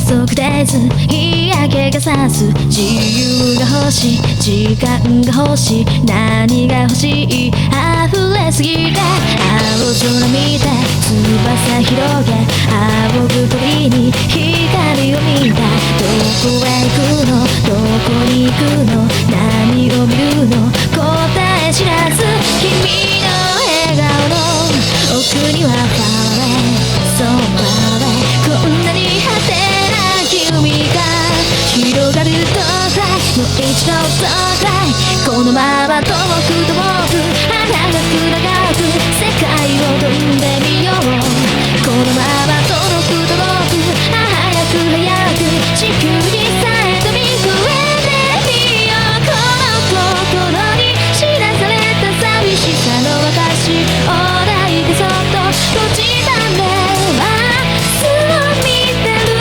則絶日焼けがさす自由が欲しい時間が欲しい何が欲しい溢れすぎて青空見て翼広げ仰ぐ鳥に光を見たどこへ行くのどこに行くの何を見るの答え知らず君の笑顔の奥にはファーウェイ、so far awayこんなに果てなき海が広がるともう一度とこのまま遠く遠く長く長く世界を飛んでみようこのまま遠く遠く早く早く地球にさえ飛び越えてみようこの心に知らされた寂しさの私を抱いてそっと閉じた目は明日を見てる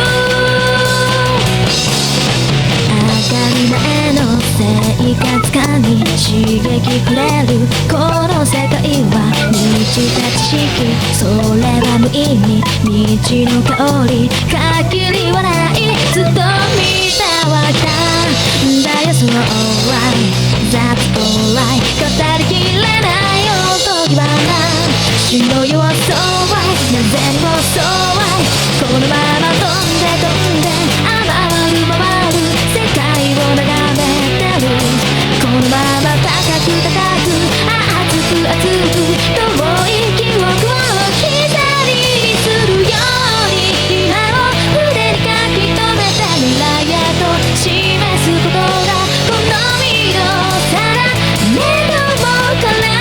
当たり前の生活感に刺激くれるこの世界は満ちた知識それは無意味未知の香り限りはないずっと見たわけだよ So alright That's alright 語りきれないおとぎ話白よ So right なぜにも So right このまま飛んで飛んで回る回る世界を眺めてるこのまま高く高く熱く熱く遠い記憶を刻みにするように今を筆に書き留めて未来へと示すことがこの身のさら目のもから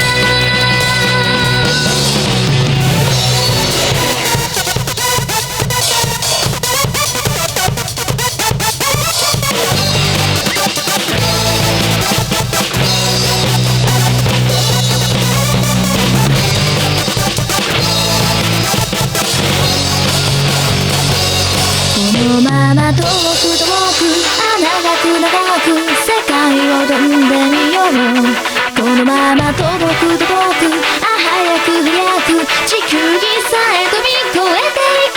このまま遠く遠く長く長く世界を飛んでみようこのまま遠く遠く早く早く地球儀さえ飛び越えていく